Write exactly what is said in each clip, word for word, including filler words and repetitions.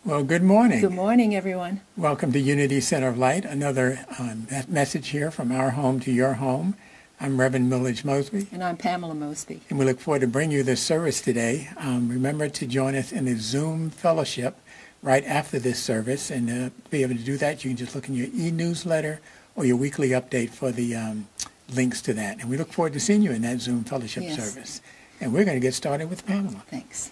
Well, good morning. Good morning, everyone. Welcome to Unity Center of Light, another um, message here from our home to your home. I'm Reverend Millage Mosby. And I'm Pamela Mosby. And we look forward to bringing you this service today. Um, remember to join us in the Zoom fellowship right after this service. And uh, to be able to do that, you can just look in your e-newsletter or your weekly update for the um, links to that. And we look forward to seeing you in that Zoom fellowship yes. service. And we're going to get started with Pamela. Thanks.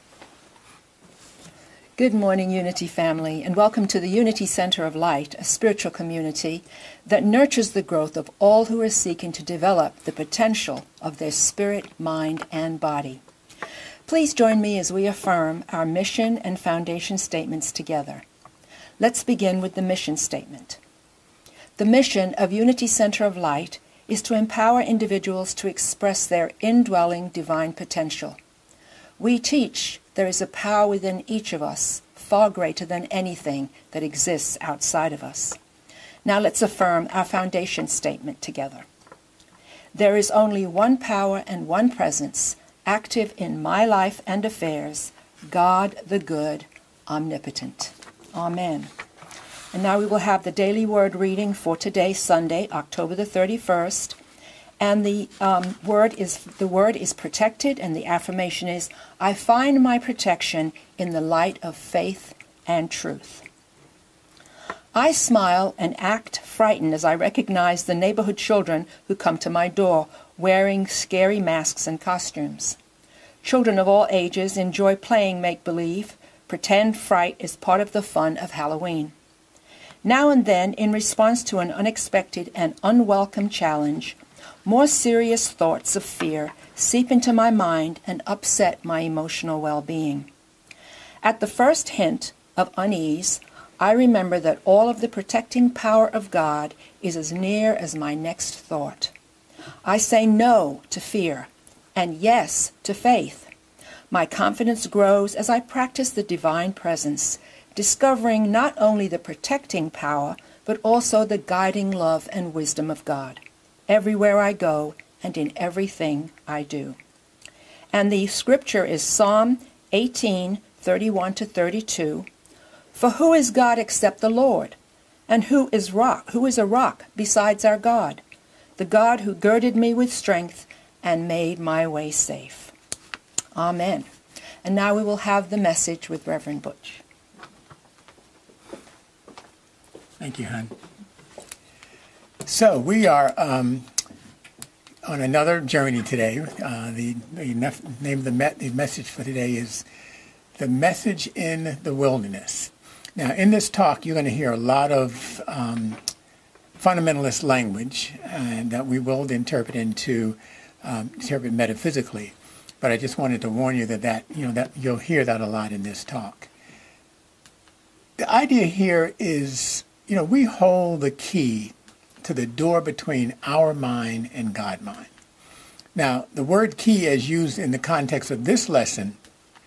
Good morning, Unity family, and welcome to the Unity Center of Light, a spiritual community that nurtures the growth of all who are seeking to develop the potential of their spirit, mind, and body. Please join me as we affirm our mission and foundation statements together. Let's begin with the mission statement. The mission of Unity Center of Light is to empower individuals to express their indwelling divine potential. We teach there is a power within each of us, far greater than anything that exists outside of us. Now let's affirm our foundation statement together. There is only one power and one presence, active in my life and affairs, God the good, omnipotent. Amen. And now we will have the daily word reading for today, Sunday, October the thirty-first. And the um, word is the word is protected, and the affirmation is, I find my protection in the light of faith and truth. I smile and act frightened as I recognize the neighborhood children who come to my door wearing scary masks and costumes. Children of all ages enjoy playing make-believe. Pretend fright is part of the fun of Halloween. Now and then, in response to an unexpected and unwelcome challenge, more serious thoughts of fear seep into my mind and upset my emotional well-being. At the first hint of unease, I remember that all of the protecting power of God is as near as my next thought. I say no to fear and yes to faith. My confidence grows as I practice the divine presence, discovering not only the protecting power, but also the guiding love and wisdom of God, everywhere I go and in everything I do. And the scripture is Psalm eighteen, thirty-one to thirty-two. For who is God except the Lord? And who is rock? Who is a rock besides our God? The God who girded me with strength and made my way safe. Amen. And now we will have the message with Reverend Butch. Thank you, hon. So we are um, on another journey today. Uh, the, the name of the, me- the message for today is The Message in the Wilderness. Now, in this talk, you're going to hear a lot of um, fundamentalist language, and that we will interpret into um, interpret metaphysically. But I just wanted to warn you that that you know that you'll hear that a lot in this talk. The idea here is, you know, we hold the key to the door between our mind and God mind. Now, the word key as used in the context of this lesson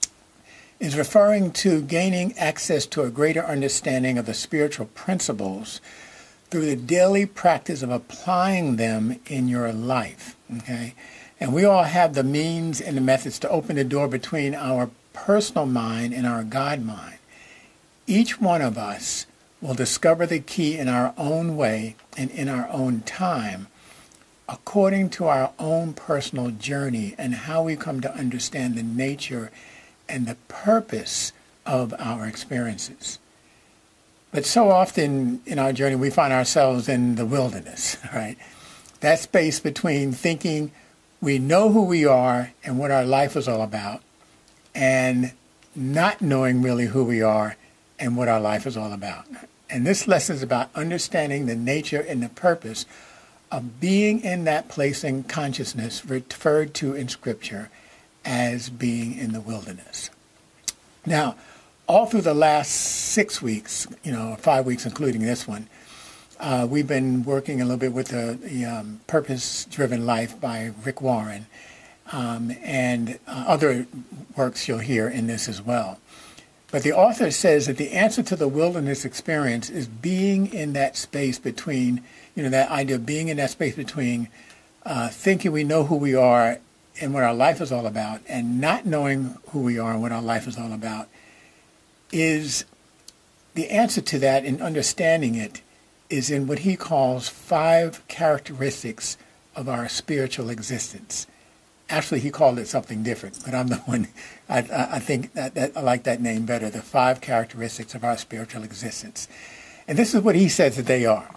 is referring to gaining access to a greater understanding of the spiritual principles through the daily practice of applying them in your life, okay? And we all have the means and the methods to open the door between our personal mind and our God mind. Each one of us will discover the key in our own way and in our own time, according to our own personal journey and how we come to understand the nature and the purpose of our experiences. But so often in our journey, we find ourselves in the wilderness, right? That space between thinking we know who we are and what our life is all about, and not knowing really who we are and what our life is all about. And this lesson is about understanding the nature and the purpose of being in that place in consciousness referred to in Scripture as being in the wilderness. Now, all through the last six weeks, you know, five weeks including this one, uh, we've been working a little bit with the, the um, Purpose-Driven Life by Rick Warren, um, and uh, other works you'll hear in this as well. But the author says that the answer to the wilderness experience is being in that space between, you know, that idea of being in that space between uh, thinking we know who we are and what our life is all about, and not knowing who we are and what our life is all about, is the answer to that in understanding it is in what he calls five characteristics of our spiritual existence. Actually, he called it something different, but I'm the one, I, I think that, that I like that name better, the five characteristics of our spiritual existence. And this is what he says that they are.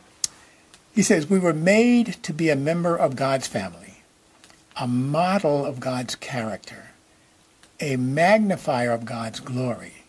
He says, we were made to be a member of God's family, a model of God's character, a magnifier of God's glory,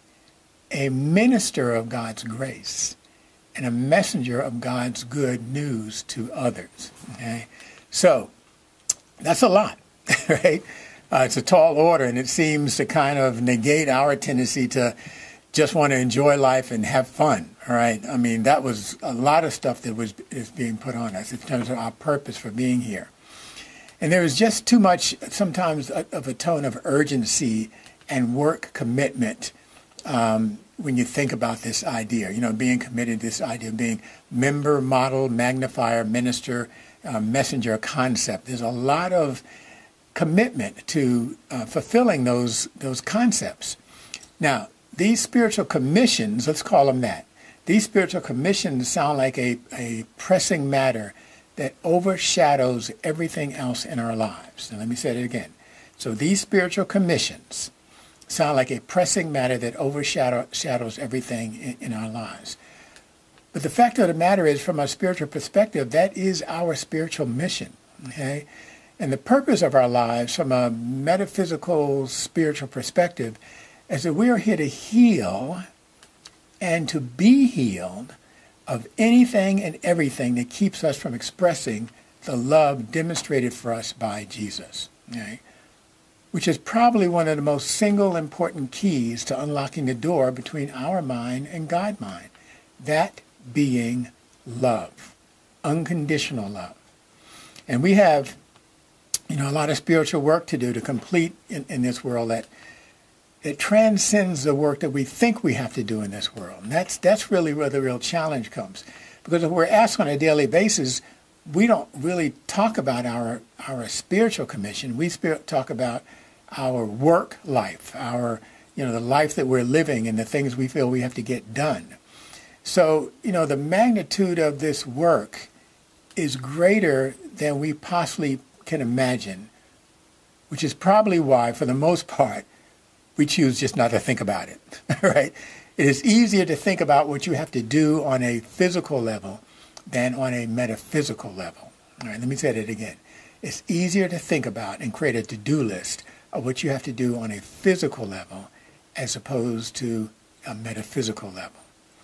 a minister of God's grace, and a messenger of God's good news to others. Okay? So, that's a lot, right? Uh, it's a tall order, and it seems to kind of negate our tendency to just want to enjoy life and have fun, all right? I mean, that was a lot of stuff that was is being put on us in terms of our purpose for being here. And there was just too much, sometimes, of a tone of urgency and work commitment um, when you think about this idea, you know, being committed to this idea of being member, model, magnifier, minister, uh, messenger concept. There's a lot of commitment to uh, fulfilling those those concepts. Now, these spiritual commissions, let's call them that, these spiritual commissions sound like a, a pressing matter that overshadows everything else in our lives. And let me say it again. So these spiritual commissions sound like a pressing matter that overshadows everything in, in our lives. But the fact of the matter is, from a spiritual perspective, that is our spiritual mission, okay? And the purpose of our lives from a metaphysical, spiritual perspective is that we are here to heal and to be healed of anything and everything that keeps us from expressing the love demonstrated for us by Jesus, okay? Which is probably one of the most single important keys to unlocking the door between our mind and God's mind. That being love, unconditional love. And we have, you know, a lot of spiritual work to do to complete in, in this world that it transcends the work that we think we have to do in this world. And that's that's really where the real challenge comes. Because if we're asked on a daily basis, we don't really talk about our, our spiritual commission. We spirit, talk about our work life, our, you know, the life that we're living and the things we feel we have to get done. So, you know, the magnitude of this work is greater than we possibly can imagine, which is probably why, for the most part, we choose just not to think about it, right? It is easier to think about what you have to do on a physical level than on a metaphysical level. All right, let me say that again. It's easier to think about and create a to-do list of what you have to do on a physical level as opposed to a metaphysical level.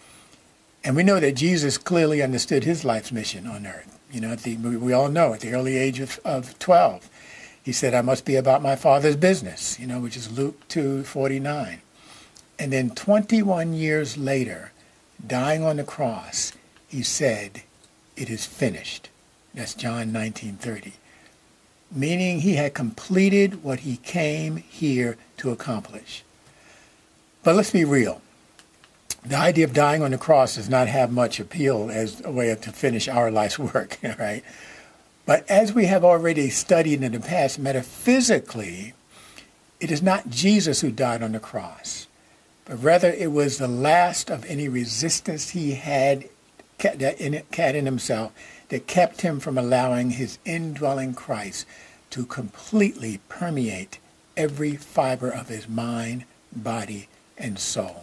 And we know that Jesus clearly understood his life's mission on earth. You know, at the, we all know at the early age of, of twelve, he said, I must be about my Father's business, you know, which is Luke two forty-nine. And then twenty-one years later, dying on the cross, he said, it is finished. That's John nineteen thirty. Meaning he had completed what he came here to accomplish. But let's be real. The idea of dying on the cross does not have much appeal as a way to finish our life's work, right? But as we have already studied in the past, metaphysically, it is not Jesus who died on the cross, but rather it was the last of any resistance he had had in himself that kept him from allowing his indwelling Christ to completely permeate every fiber of his mind, body, and soul.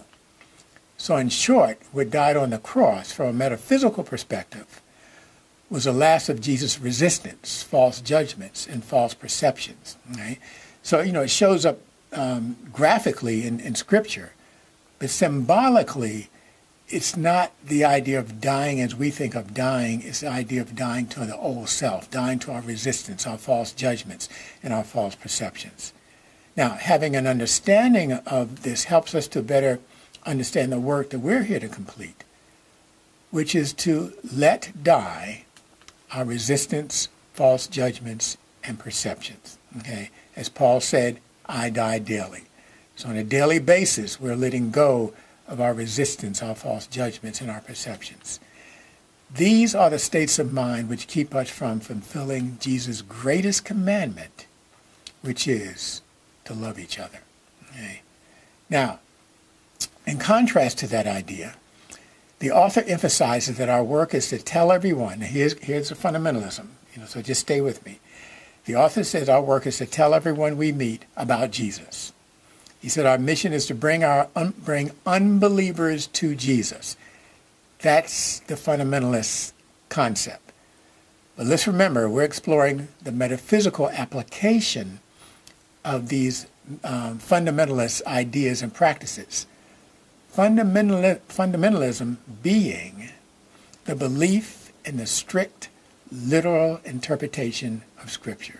So in short, what died on the cross from a metaphysical perspective was the last of Jesus' resistance, false judgments, and false perceptions. Right? So, you know, it shows up um, graphically in, in Scripture, but symbolically, it's not the idea of dying as we think of dying. It's the idea of dying to the old self, dying to our resistance, our false judgments, and our false perceptions. Now, having an understanding of this helps us to better understand the work that we're here to complete, which is to let die our resistance, false judgments, and perceptions. Okay? As Paul said, I die daily. So on a daily basis, we're letting go of our resistance, our false judgments, and our perceptions. These are the states of mind which keep us from fulfilling Jesus' greatest commandment, which is to love each other. Okay? Now, In contrast to that idea, the author emphasizes that our work is to tell everyone, here's, here's the fundamentalism, you know, so just stay with me. The author says our work is to tell everyone we meet about Jesus. He said our mission is to bring, our, un, bring unbelievers to Jesus. That's the fundamentalist concept. But let's remember, we're exploring the metaphysical application of these um, fundamentalist ideas and practices. Fundamental, fundamentalism being the belief in the strict, literal interpretation of Scripture.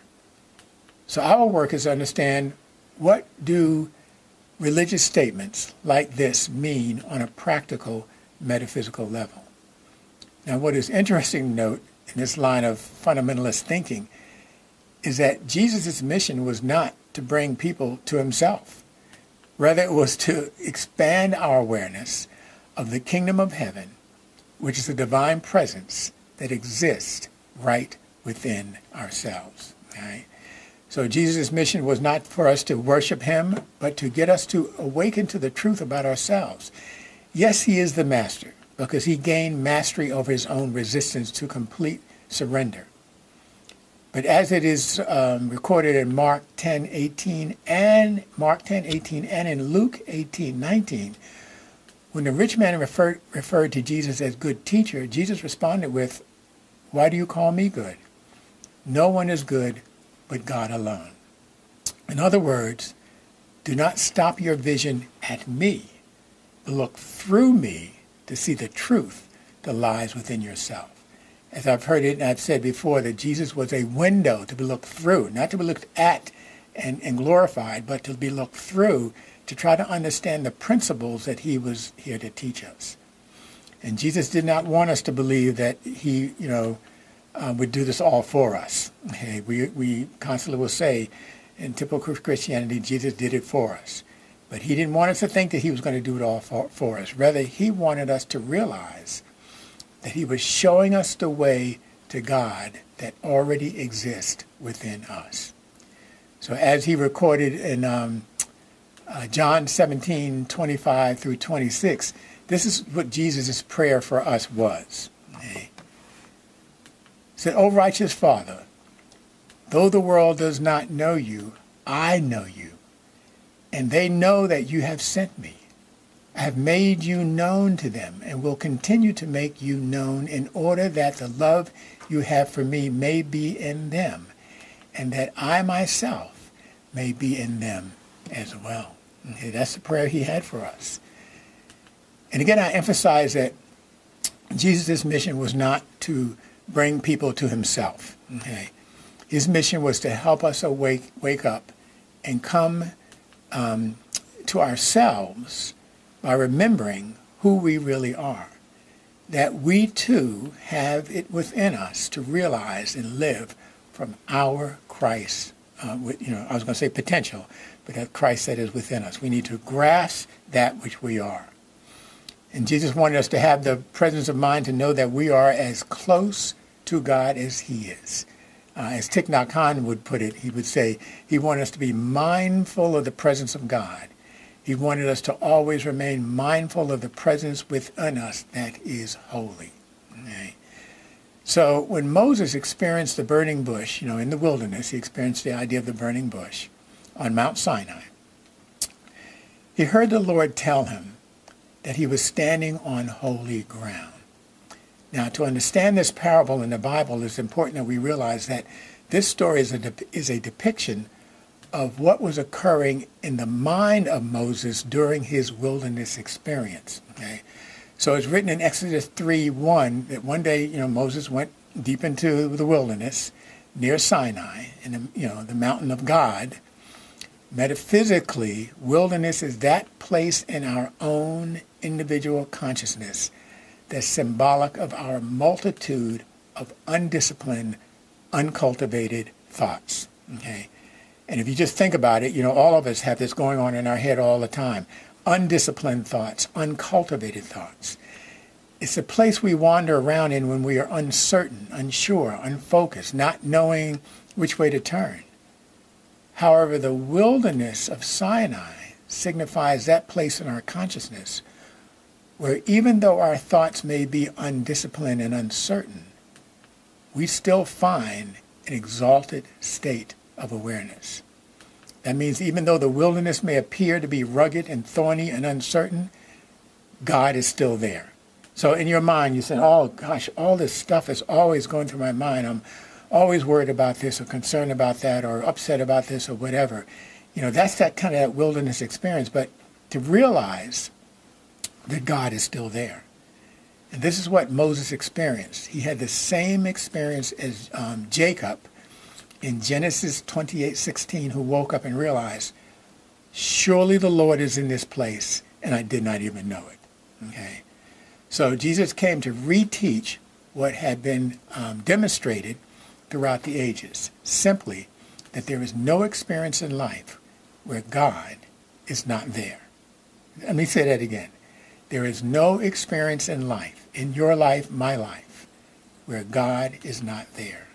So our work is to understand, what do religious statements like this mean on a practical, metaphysical level? Now, what is interesting to note in this line of fundamentalist thinking is that Jesus' mission was not to bring people to himself. Rather, it was to expand our awareness of the kingdom of heaven, which is the divine presence that exists right within ourselves. Right? So Jesus' mission was not for us to worship him, but to get us to awaken to the truth about ourselves. Yes, he is the master, because he gained mastery over his own resistance to complete surrender. But as it is um, recorded in Mark ten eighteen and Mark ten eighteen and in Luke eighteen nineteen, when the rich man referred referred to Jesus as good teacher, Jesus responded with, "Why do you call me good? No one is good but God alone." In other words, do not stop your vision at me, but look through me to see the truth that lies within yourself. As I've heard it and I've said before, that Jesus was a window to be looked through, not to be looked at and, and glorified, but to be looked through to try to understand the principles that he was here to teach us. And Jesus did not want us to believe that he, you know, uh, would do this all for us. Okay? We, we constantly will say in typical Christianity, Jesus did it for us. But he didn't want us to think that he was going to do it all for, for us. Rather, he wanted us to realize that he was showing us the way to God that already exists within us. So as he recorded in um, uh, John seventeen, twenty-five through twenty-six, this is what Jesus' prayer for us was. Okay? He said, "O righteous Father, though the world does not know you, I know you, and they know that you have sent me. I have made you known to them and will continue to make you known in order that the love you have for me may be in them and that I myself may be in them as well." Okay, that's the prayer he had for us. And again, I emphasize that Jesus' mission was not to bring people to himself. Okay? His mission was to help us awake, wake up and come um, to ourselves by remembering who we really are, that we too have it within us to realize and live from our Christ, uh, with, you know, I was going to say potential, but that Christ that is within us. We need to grasp that which we are. And Jesus wanted us to have the presence of mind to know that we are as close to God as he is. Uh, as Thich Nhat Hanh would put it, he would say he wanted us to be mindful of the presence of God. He wanted us to always remain mindful of the presence within us that is holy. Okay? So when Moses experienced the burning bush, you know, in the wilderness, he experienced the idea of the burning bush on Mount Sinai. He heard the Lord tell him that he was standing on holy ground. Now, to understand this parable in the Bible, it's important that we realize that this story is a, de- is a depiction of what was occurring in the mind of Moses during his wilderness experience. Okay? So it's written in Exodus three one that one day, you know, Moses went deep into the wilderness near Sinai, in the, you know, the mountain of God. Metaphysically, wilderness is that place in our own individual consciousness that's symbolic of our multitude of undisciplined, uncultivated thoughts. Okay? And if you just think about it, you know, all of us have this going on in our head all the time. Undisciplined thoughts, uncultivated thoughts. It's a place we wander around in when we are uncertain, unsure, unfocused, not knowing which way to turn. However, the wilderness of Sinai signifies that place in our consciousness where even though our thoughts may be undisciplined and uncertain, we still find an exalted state of awareness. That means even though the wilderness may appear to be rugged and thorny and uncertain, God is still there. So in your mind, you say, oh gosh, all this stuff is always going through my mind. I'm always worried about this or concerned about that or upset about this or whatever. You know, that's that kind of that wilderness experience. But to realize that God is still there. And this is what Moses experienced. He had the same experience as um, Jacob in Genesis twenty-eight sixteen, who woke up and realized, surely the Lord is in this place, and I did not even know it. Okay, so Jesus came to reteach what had been um, demonstrated throughout the ages, simply that there is no experience in life where God is not there. Let me say that again. There is no experience in life, in your life, my life, where God is not there.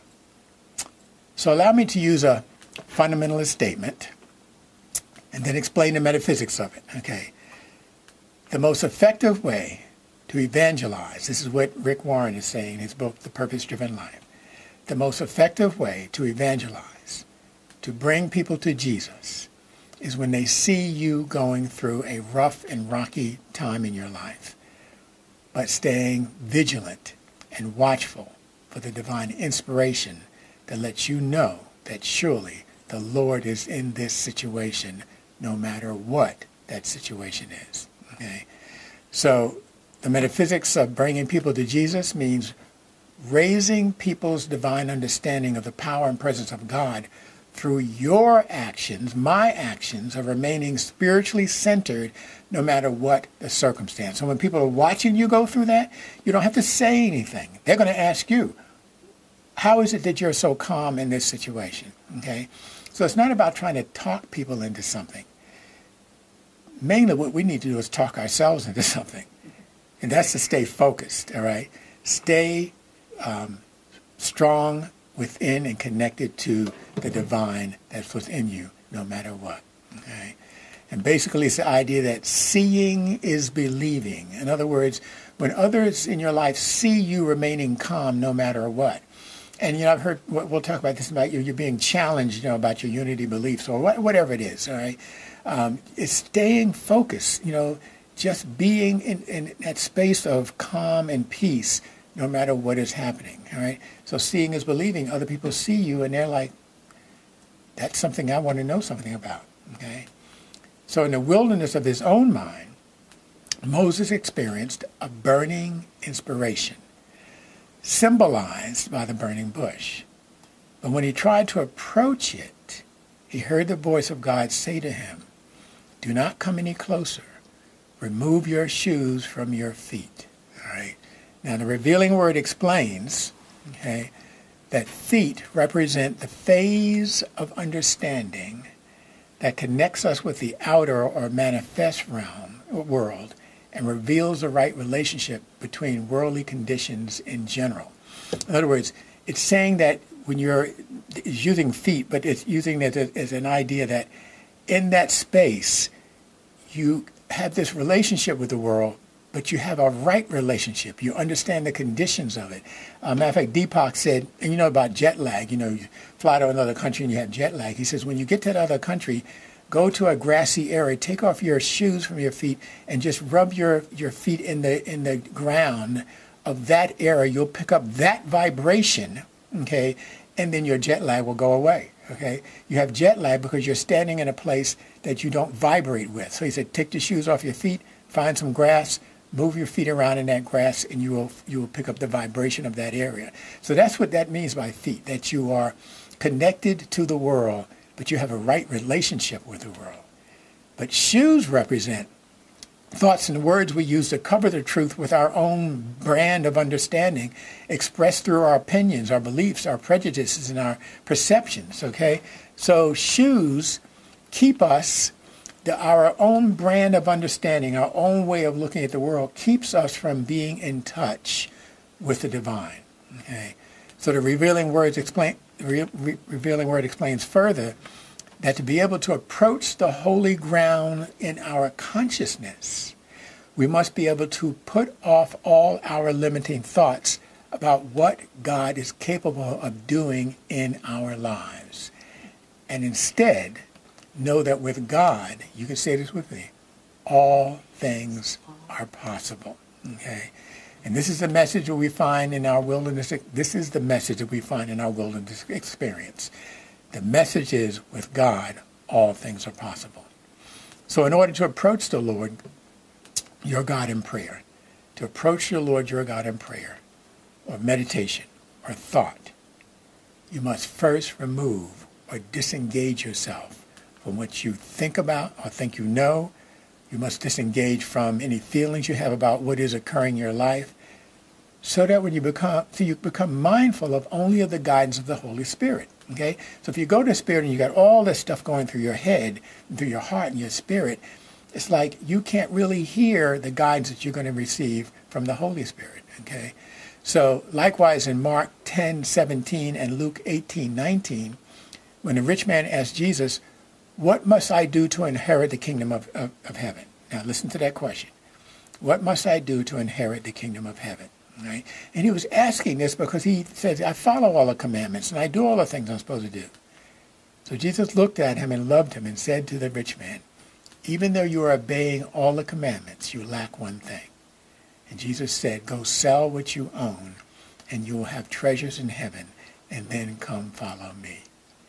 So allow me to use a fundamentalist statement and then explain the metaphysics of it. Okay. The most effective way to evangelize, this is what Rick Warren is saying in his book, The Purpose-Driven Life. The most effective way to evangelize, to bring people to Jesus, is when they see you going through a rough and rocky time in your life, but staying vigilant and watchful for the divine inspiration that lets you know that surely the Lord is in this situation, no matter what that situation is. Okay? So the metaphysics of bringing people to Jesus means raising people's divine understanding of the power and presence of God through your actions, my actions, of remaining spiritually centered no matter what the circumstance. So when people are watching you go through that, you don't have to say anything. They're going to ask you, how is it that you're so calm in this situation? Okay? So it's not about trying to talk people into something. Mainly what we need to do is talk ourselves into something. And that's to stay focused, all right? Stay um, strong within and connected to the divine that's within you, no matter what, okay? And basically it's the idea that seeing is believing. In other words, when others in your life see you remaining calm no matter what, and, you know, I've heard, we'll talk about this about you, you're being challenged, you know, about your unity beliefs or whatever it is, all right? Um, it's staying focused, you know, just being in, in that space of calm and peace no matter what is happening, all right? So seeing is believing. Other people see you and they're like, that's something I want to know something about, okay? So in the wilderness of his own mind, Moses experienced a burning inspiration, symbolized by the burning bush. But when he tried to approach it, he heard the voice of God say to him, do not come any closer. Remove your shoes from your feet. All right. Now the revealing word explains, okay, that feet represent the phase of understanding that connects us with the outer or manifest realm or world and reveals the right relationship between worldly conditions in general. In other words, it's saying that when you're it's using feet, but it's using it as, as an idea that in that space you have this relationship with the world, but you have a right relationship. You understand the conditions of it. Uh, matter of fact, Deepak said, and you know about jet lag, you know, you fly to another country and you have jet lag. He says, when you get to that other country, go to a grassy area, take off your shoes from your feet, and just rub your, your feet in the in the ground of that area. You'll pick up that vibration, okay, and then your jet lag will go away, okay? You have jet lag because you're standing in a place that you don't vibrate with. So he said, take the shoes off your feet, find some grass, move your feet around in that grass, and you will you will pick up the vibration of that area. So that's what that means by feet, that you are connected to the world, but you have a right relationship with the world. But shoes represent thoughts and words we use to cover the truth with our own brand of understanding, expressed through our opinions, our beliefs, our prejudices, and our perceptions, okay? So shoes keep us, the, our own brand of understanding, our own way of looking at the world keeps us from being in touch with the divine, okay? So the revealing words explain, re, re, revealing word explains further that to be able to approach the holy ground in our consciousness, we must be able to put off all our limiting thoughts about what God is capable of doing in our lives. And instead, know that with God, you can say this with me, all things are possible. Okay? And this is the message that we find in our wilderness. This is the message that we find in our wilderness experience. The message is, with God, all things are possible. So in order to approach the Lord, your God in prayer, to approach your Lord, your God in prayer, or meditation, or thought, you must first remove or disengage yourself from what you think about or think you know. You must disengage from any feelings you have about what is occurring in your life, so that when you become, so you become mindful of only of the guidance of the Holy Spirit. Okay? So if you go to Spirit and you got all this stuff going through your head, through your heart and your spirit, it's like you can't really hear the guidance that you're going to receive from the Holy Spirit. Okay? So likewise in Mark ten seventeen and Luke eighteen nineteen, when the rich man asked Jesus, what must I do to inherit the kingdom of, of, of heaven? Now listen to that question. What must I do to inherit the kingdom of heaven? Right? And he was asking this because he said, I follow all the commandments and I do all the things I'm supposed to do. So Jesus looked at him and loved him and said to the rich man, even though you are obeying all the commandments, you lack one thing. And Jesus said, go sell what you own and you will have treasures in heaven, and then come follow me.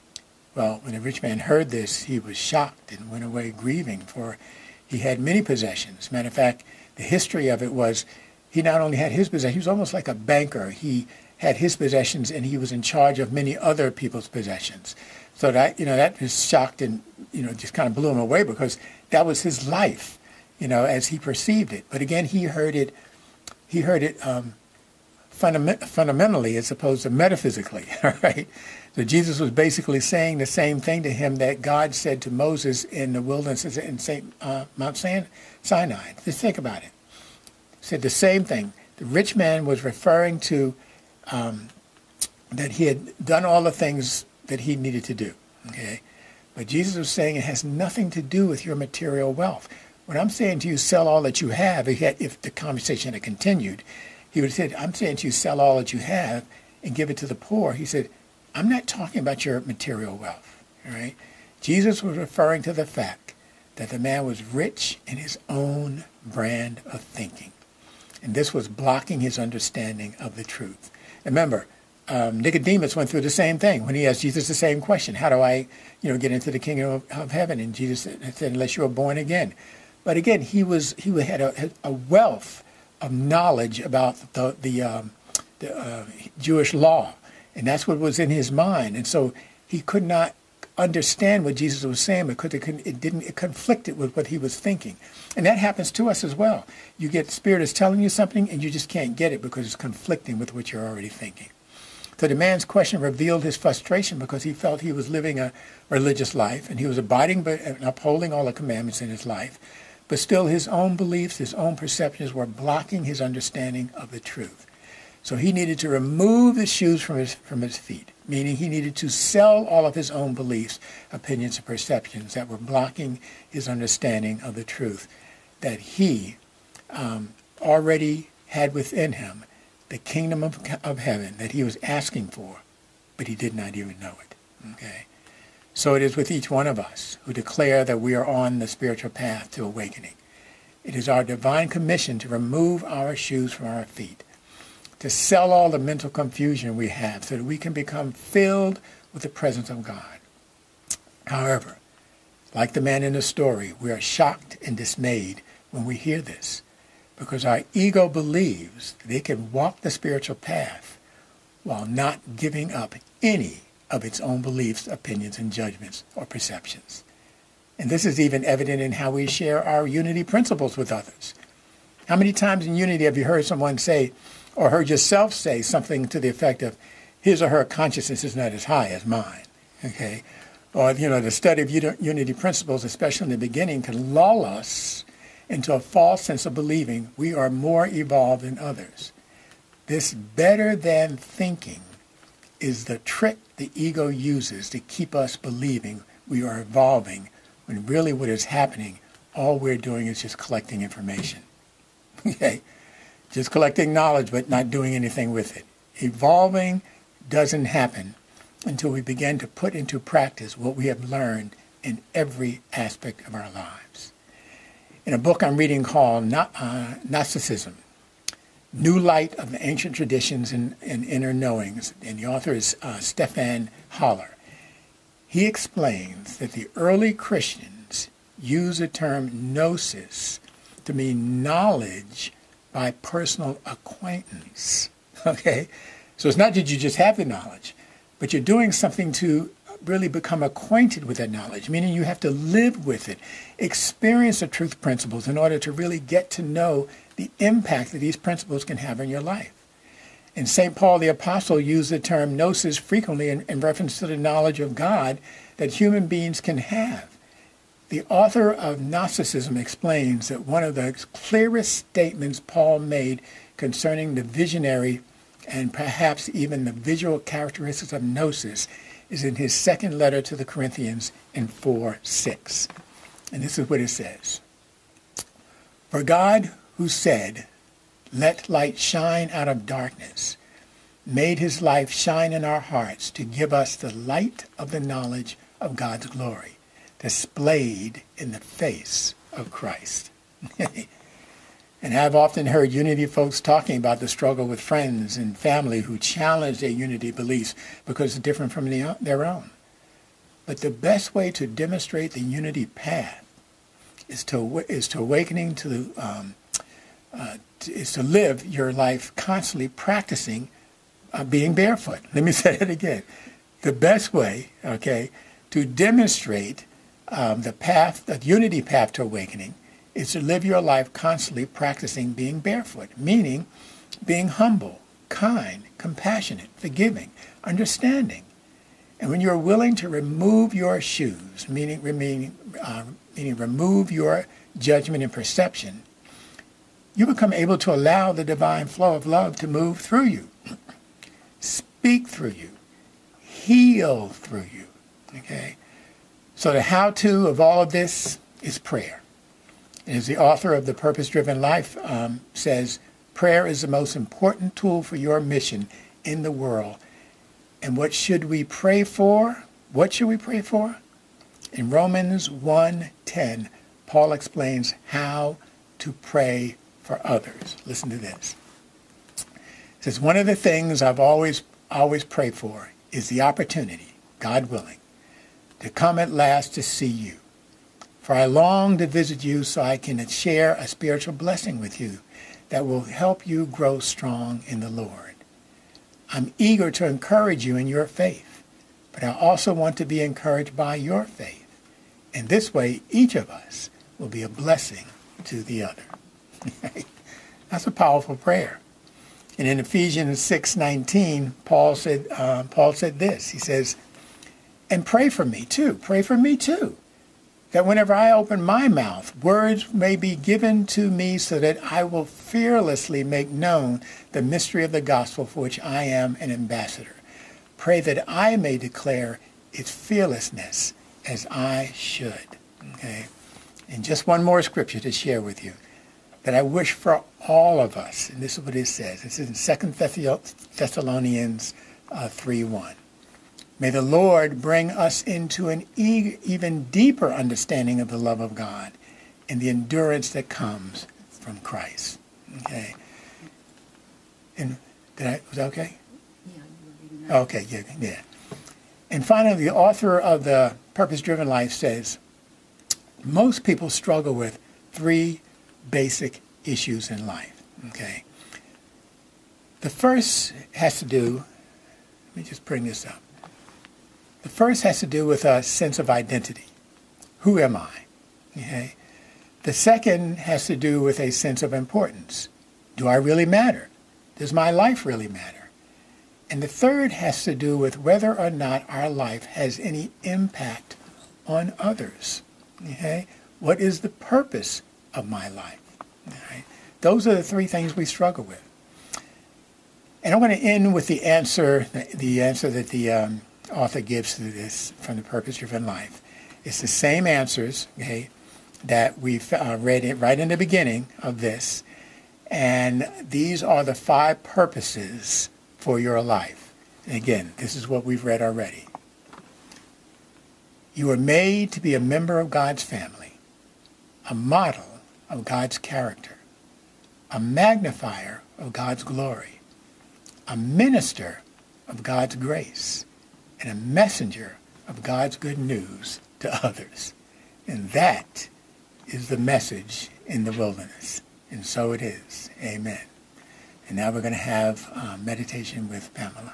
Well, when the rich man heard this, he was shocked and went away grieving, for he had many possessions. Matter of fact, the history of it was he not only had his possessions, he was almost like a banker. He had his possessions and he was in charge of many other people's possessions. So that, you know, that just shocked and, you know, just kind of blew him away, because that was his life, you know, as he perceived it. But again, he heard it, he heard it um, fundament- fundamentally as opposed to metaphysically, all right? So Jesus was basically saying the same thing to him that God said to Moses in the wilderness in Saint Uh, Mount Sinai. Just think about it. He said the same thing. The rich man was referring to um, that he had done all the things that he needed to do. Okay, but Jesus was saying it has nothing to do with your material wealth. When I'm saying to you, sell all that you have, if, had, if the conversation had continued, he would have said, I'm saying to you, sell all that you have and give it to the poor. He said, I'm not talking about your material wealth, all right? Jesus was referring to the fact that the man was rich in his own brand of thinking. And this was blocking his understanding of the truth. Remember, um, Nicodemus went through the same thing when he asked Jesus the same question. How do I, you know, get into the kingdom of, of heaven? And Jesus said, unless you are born again. But again, he was he had a, a wealth of knowledge about the, the, um, the uh, Jewish law. And that's what was in his mind. And so he could not understand what Jesus was saying because it, could, it didn't, it conflicted with what he was thinking. And that happens to us as well. You get, the Spirit is telling you something and you just can't get it because it's conflicting with what you're already thinking. So the man's question revealed his frustration because he felt he was living a religious life and he was abiding by and upholding all the commandments in his life. But still his own beliefs, his own perceptions were blocking his understanding of the truth. So he needed to remove the shoes from his from his feet, meaning he needed to sell all of his own beliefs, opinions, and perceptions that were blocking his understanding of the truth that he um, already had within him, the kingdom of, of heaven that he was asking for, but he did not even know it. Okay, so it is with each one of us who declare that we are on the spiritual path to awakening. It is our divine commission to remove our shoes from our feet, to sell all the mental confusion we have so that we can become filled with the presence of God. However, like the man in the story, we are shocked and dismayed when we hear this because our ego believes they can walk the spiritual path while not giving up any of its own beliefs, opinions, and judgments or perceptions. And this is even evident in how we share our unity principles with others. How many times in unity have you heard someone say, or heard yourself say something to the effect of, his or her consciousness is not as high as mine, okay? Or, you know, the study of unity principles, especially in the beginning, can lull us into a false sense of believing we are more evolved than others. This better than thinking is the trick the ego uses to keep us believing we are evolving, when really what is happening, all we're doing is just collecting information. Okay? Just collecting knowledge, but not doing anything with it. Evolving doesn't happen until we begin to put into practice what we have learned in every aspect of our lives. In a book I'm reading called uh, Gnosticism, New Light of the Ancient Traditions and, and Inner Knowings, and the author is uh, Stefan Haller, he explains that the early Christians used the term gnosis to mean knowledge by personal acquaintance. Okay? So it's not that you just have the knowledge, but you're doing something to really become acquainted with that knowledge, meaning you have to live with it, experience the truth principles in order to really get to know the impact that these principles can have in your life. And Saint Paul the Apostle used the term gnosis frequently in, in reference to the knowledge of God that human beings can have. The author of Gnosticism explains that one of the clearest statements Paul made concerning the visionary and perhaps even the visual characteristics of gnosis is in his second letter to the Corinthians in four six. And this is what it says. For God, who said, "Let light shine out of darkness," made his life shine in our hearts to give us the light of the knowledge of God's glory, displayed in the face of Christ. And I've often heard unity folks talking about the struggle with friends and family who challenge their unity beliefs because it's different from the, their own. But the best way to demonstrate the unity path is to is to awakening to the um, uh, is to live your life constantly practicing uh, being barefoot. Let me say it again. The best way, okay, to demonstrate um, the path, the unity path to awakening, is to live your life constantly practicing being barefoot, meaning being humble, kind, compassionate, forgiving, understanding. And when you're willing to remove your shoes, meaning, meaning, uh, meaning remove your judgment and perception, you become able to allow the divine flow of love to move through you, speak through you, heal through you. Okay? So the how-to of all of this is prayer. And as the author of The Purpose-Driven Life um, says, prayer is the most important tool for your mission in the world. And what should we pray for? What should we pray for? In Romans one ten, Paul explains how to pray for others. Listen to this. It says, one of the things I've always, always prayed for is the opportunity, God willing, to come at last to see you. For I long to visit you so I can share a spiritual blessing with you that will help you grow strong in the Lord. I'm eager to encourage you in your faith, but I also want to be encouraged by your faith. And this way, each of us will be a blessing to the other. That's a powerful prayer. And in Ephesians six nineteen, Paul said, uh, Paul said this. He says, and pray for me too. Pray for me too. That whenever I open my mouth, words may be given to me so that I will fearlessly make known the mystery of the gospel for which I am an ambassador. Pray that I may declare its fearlessness as I should. Okay? And just one more scripture to share with you that I wish for all of us, and this is what it says. This is in Second Thessalonians uh, three one. May the Lord bring us into an e- even deeper understanding of the love of God and the endurance that comes from Christ. Okay. And did I, was that okay? Yeah, you were reading that. Okay, yeah, yeah. And finally, the author of The Purpose-Driven Life says, most people struggle with three basic issues in life. Okay. The first has to do, let me just bring this up. The first has to do with a sense of identity. Who am I? Okay. The second has to do with a sense of importance. Do I really matter? Does my life really matter? And the third has to do with whether or not our life has any impact on others. Okay. What is the purpose of my life? Okay. Those are the three things we struggle with. And I'm going to end with the answer, the answer that the um, author gives to this from The Purpose-Driven Life. It's the same answers, okay, that we uh, read it right in the beginning of this. And these are the five purposes for your life. And again, this is what we've read already. You are made to be a member of God's family, a model of God's character, a magnifier of God's glory, a minister of God's grace, and a messenger of God's good news to others. And that is the message in the wilderness. And so it is. Amen. And now we're going to have uh, meditation with Pamela.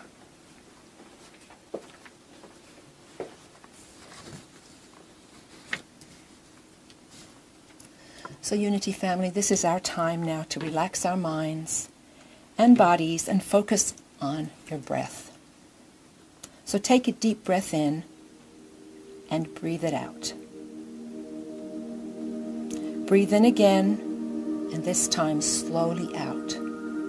So, Unity family, this is our time now to relax our minds and bodies and focus on your breath. So take a deep breath in and breathe it out. Breathe in again, and this time slowly out.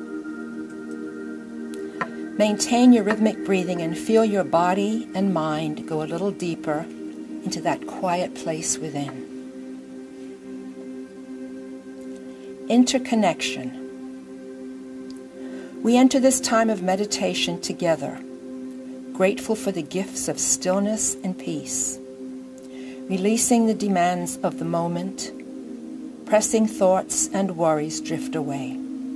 Maintain your rhythmic breathing and feel your body and mind go a little deeper into that quiet place within. Interconnection. We enter this time of meditation together, grateful for the gifts of stillness and peace, releasing the demands of the moment, pressing thoughts and worries drift away.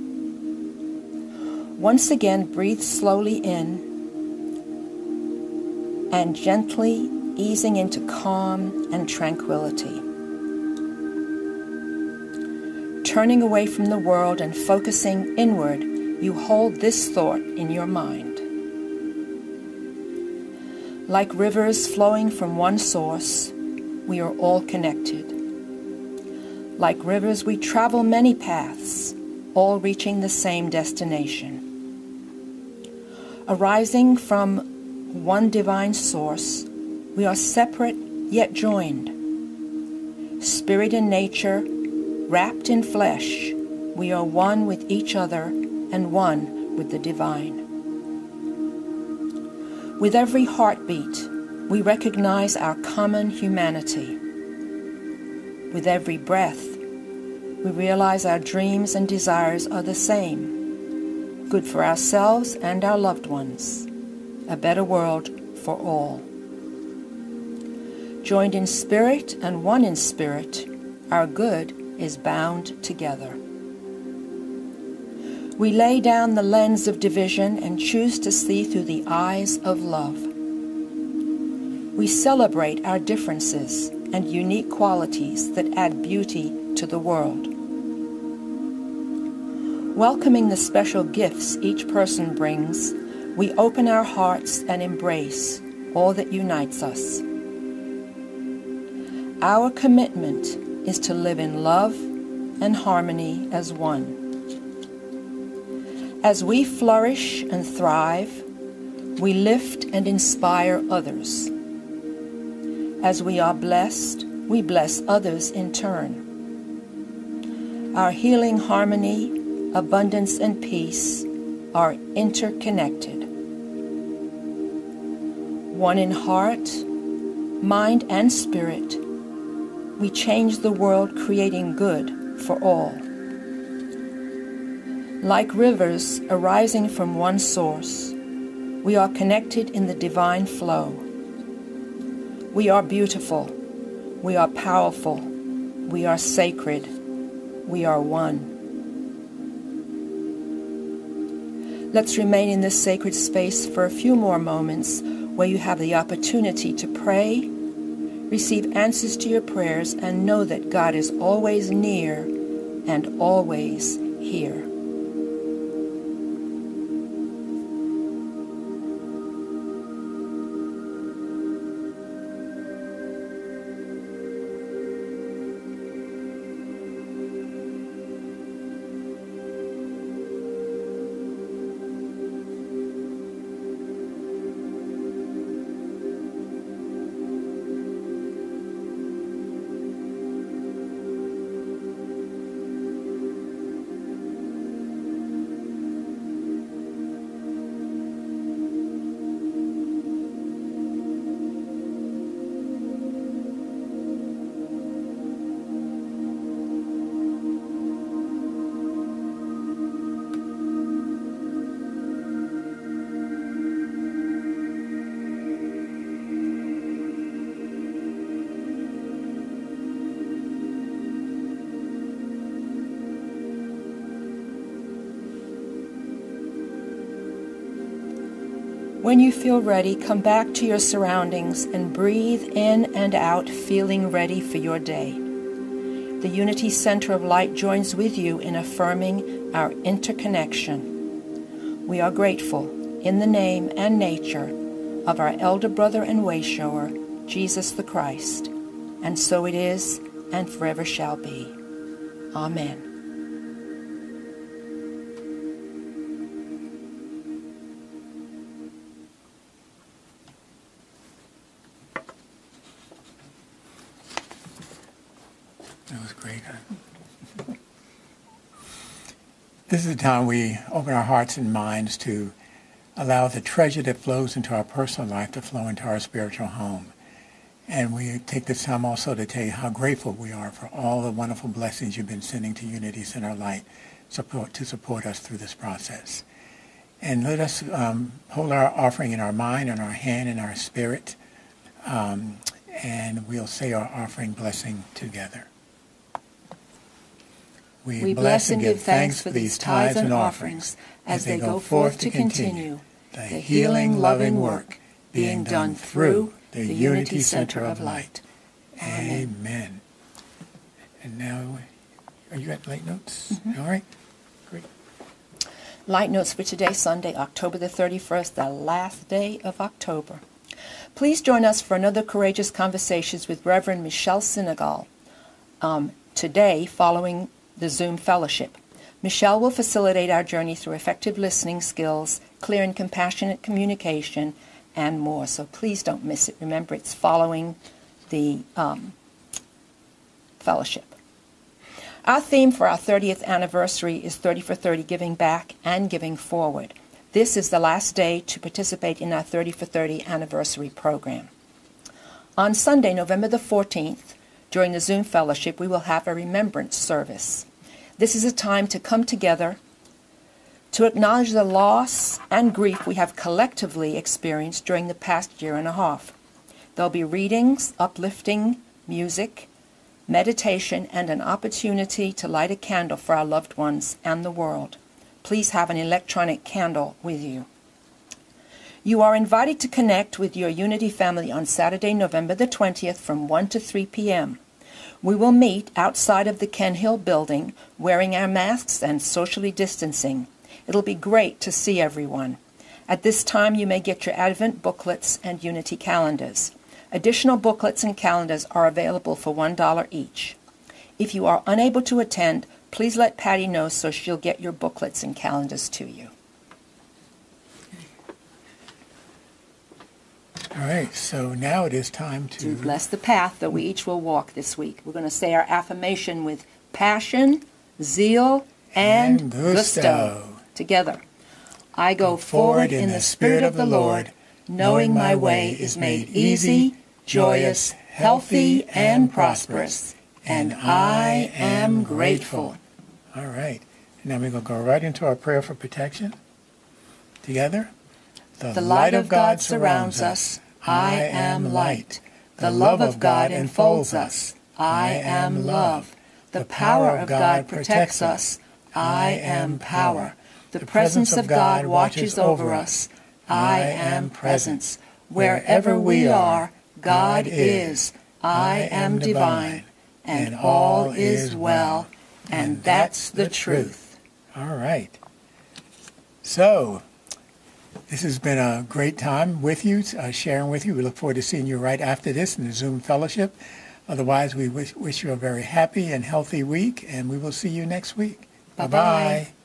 Once again, breathe slowly in and gently easing into calm and tranquility. Turning away from the world and focusing inward, you hold this thought in your mind. Like rivers flowing from one source, we are all connected. Like rivers, we travel many paths, all reaching the same destination. Arising from one divine source, we are separate yet joined. Spirit and nature, wrapped in flesh, we are one with each other and one with the divine. With every heartbeat, we recognize our common humanity. With every breath, we realize our dreams and desires are the same, good for ourselves and our loved ones, a better world for all. Joined in spirit and one in spirit, our good is bound together. We lay down the lens of division and choose to see through the eyes of love. We celebrate our differences and unique qualities that add beauty to the world. Welcoming the special gifts each person brings, we open our hearts and embrace all that unites us. Our commitment is to live in love and harmony as one. As we flourish and thrive, we lift and inspire others. As we are blessed, we bless others in turn. Our healing harmony, abundance, and peace are interconnected. One in heart, mind, and spirit, we change the world, creating good for all. Like rivers arising from one source, we are connected in the divine flow. We are beautiful. We are powerful. We are sacred. We are one. Let's remain in this sacred space for a few more moments where you have the opportunity to pray, receive answers to your prayers, and know that God is always near and always here. When you feel ready, come back to your surroundings and breathe in and out, feeling ready for your day. The Unity Center of Light joins with you in affirming our interconnection. We are grateful in the name and nature of our elder brother and wayshower, Jesus the Christ, and so it is and forever shall be. Amen. That was great. Huh? This is the time we open our hearts and minds to allow the treasure that flows into our personal life to flow into our spiritual home. And we take this time also to tell you how grateful we are for all the wonderful blessings you've been sending to Unity Center Light support, to support us through this process. And let us um, hold our offering in our mind, in our hand, in our spirit, um, and we'll say our offering blessing together. We, we bless and give thanks for these tithes and offerings as they go forth to continue the healing, loving work being done through the Unity Center of Light. Amen. Amen. And now, are you at light notes? Mm-hmm. All right. Great. Light notes for today, Sunday, October the thirty-first, the last day of October. Please join us for another Courageous Conversations with Reverend Michelle Sinegal um, today following the Zoom Fellowship. Michelle will facilitate our journey through effective listening skills, clear and compassionate communication, and more. So please don't miss it. Remember, it's following the um, fellowship. Our theme for our thirtieth anniversary is thirty for thirty, giving back and giving forward. This is the last day to participate in our thirty for thirty anniversary program. On Sunday, November the fourteenth, during the Zoom Fellowship, we will have a remembrance service. This is a time to come together to acknowledge the loss and grief we have collectively experienced during the past year and a half. There'll be readings, uplifting, music, meditation, and an opportunity to light a candle for our loved ones and the world. Please have an electronic candle with you. You are invited to connect with your Unity family on Saturday, November the twentieth from one to three p.m. We will meet outside of the Ken Hill building, wearing our masks and socially distancing. It'll be great to see everyone. At this time, you may get your Advent booklets and Unity calendars. Additional booklets and calendars are available for one dollar each. If you are unable to attend, please let Patty know so she'll get your booklets and calendars to you. All right, so now it is time to... To bless the path that we each will walk this week. We're going to say our affirmation with passion, zeal, and, and gusto. gusto. Together. I go forward in the Spirit of the Lord, knowing my way is made easy, joyous, healthy, and prosperous, and I am grateful. All right. Now we're going to go right into our prayer for protection. Together. The light of God surrounds us. I am light. The love of God enfolds us. I am love. The power of God protects us. I am power. The presence of God watches over us. I am presence. Wherever we are, God is. I am divine. And all is well. And that's the truth. All right. So, this has been a great time with you, uh, sharing with you. We look forward to seeing you right after this in the Zoom Fellowship. Otherwise, we wish, wish you a very happy and healthy week, and we will see you next week. Bye-bye. Bye-bye.